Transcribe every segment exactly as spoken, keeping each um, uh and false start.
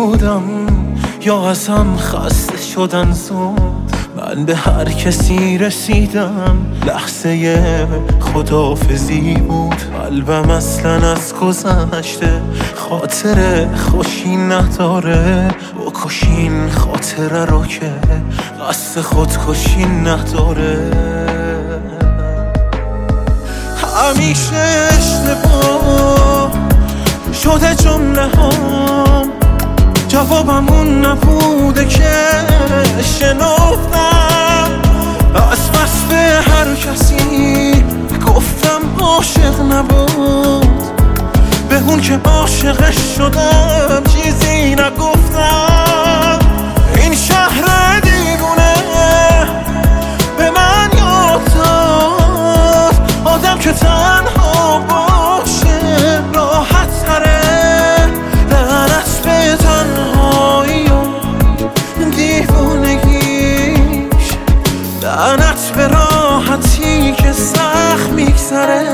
بودم یا ازم خسته شدن زود. من به هر کسی رسیدم لحظه خداحافظی بود. قلبم اصلا از گذشته خاطر خوشی نداره. بکشین خاطره رو که قصد خودکشی نداره. همیشه اشتباه شده جمله هم، جوابم اون نبوده که شنفتم. از بس به هر کسی گفتم عاشق نبود، به اون که عاشقش شدم چیزی نگفتم. این شهر دیوونه به من یاد داد آدم که تنها باشه راحت تره. لعنت به تنهایی و دیوونگیش، لعنت به راحتی که سخت میگذره.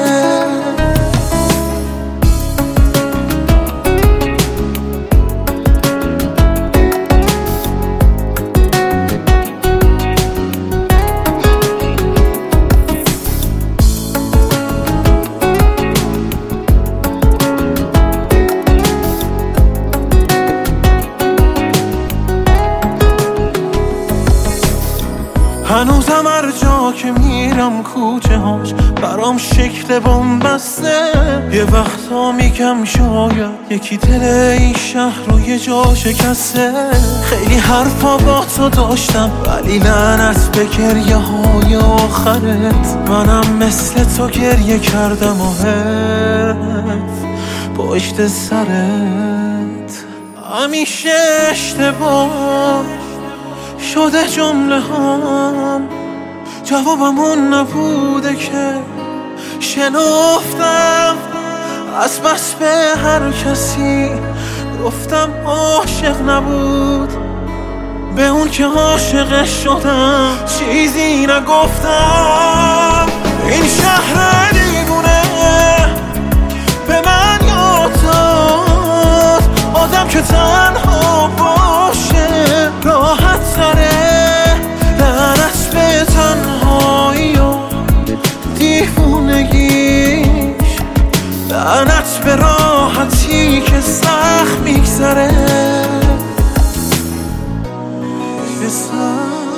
هنوزم هر جا که میرم کوچه هاش برام شکل بن‌بسته. یه وقتا میگم شاید یکی دل این شهر رو یه جا شکسته. خیلی حرفا با تو داشتم ولی لعنت به گریه های آخرت. منم مثل تو گریه کردم و حرف پشت سرت. همیشه اشتباه شده جمله هم، جوابم اون نبوده که شنفتم. از بس به هر کسی گفتم عاشق نبود، به اون که عاشقش شدم چیزی نگفتم. این شهر دیوونه به من یاد داد آدم که تنها باشه راحت تره. لعنت به تنهایی و دیوونگیش، لعنت به راحتی که سخت میگذره.